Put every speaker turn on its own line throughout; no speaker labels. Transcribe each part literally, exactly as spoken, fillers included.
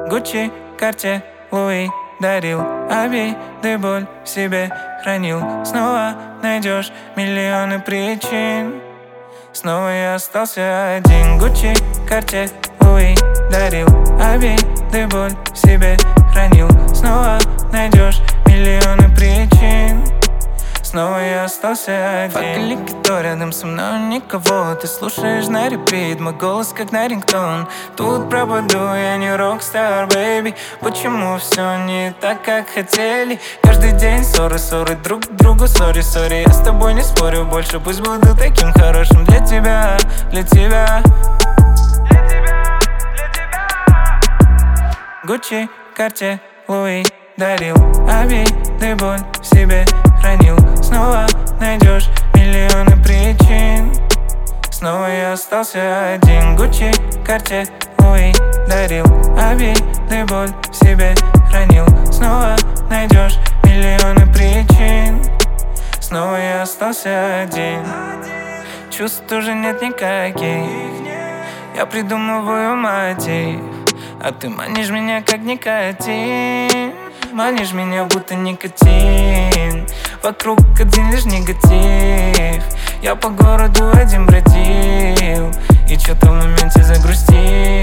Гуччи, Карте, Луи дарил обиды, боль в себе хранил. Снова найдешь миллионы причин. Снова я остался один. Гуччи, Карте, Луи дарил обиды, боль в себе хранил. Снова найдешь миллионы причин. Снова я остался один. Факелик, кто рядом со мной, никого. Ты слушаешь на репит, мой голос как на рингтон. Тут пропаду, я не рокстар, бэйби. Почему все не так, как хотели? Каждый день ссоры, ссоры, друг к другу, сори, сори. Я с тобой не спорю больше, пусть буду таким хорошим для тебя, для тебя. Гуччи, Карте, Луи дарил обиды, боль в себе хранил. Снова найдешь миллионы причин. Снова я остался один. Гуччи, Карте, Луи дарил обиды, боль в себе хранил. Снова найдешь миллионы причин. Снова я остался один. Чувств уже нет никаких. Я придумываю мотив, а ты манишь меня как никотин. Манишь меня будто никотин. Вокруг один лишь негатив. Я по городу один бродил и что-то в моменте загрустил.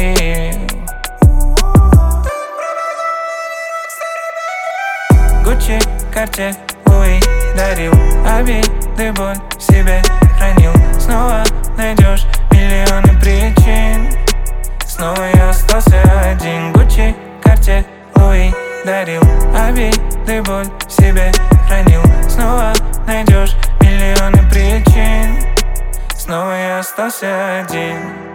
Гуччи, Карте, Луи дарил обиды, боль в себе хранил. Снова найдешь миллионы причин. Снова я остался один. Гуччи, Карте, Луи дарил обиды, боль в себе хранил. Снова найдешь миллионы причин. Снова я остался один.